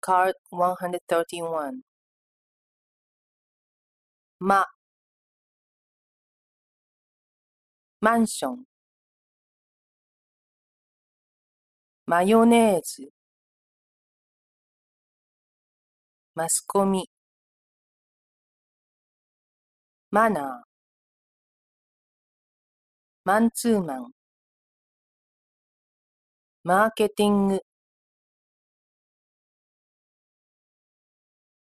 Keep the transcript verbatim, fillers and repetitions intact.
Card one hundred thirty-one. ま、マンション、マヨネーズ、マスコミ、マナー、マンツーマン、マーケティング、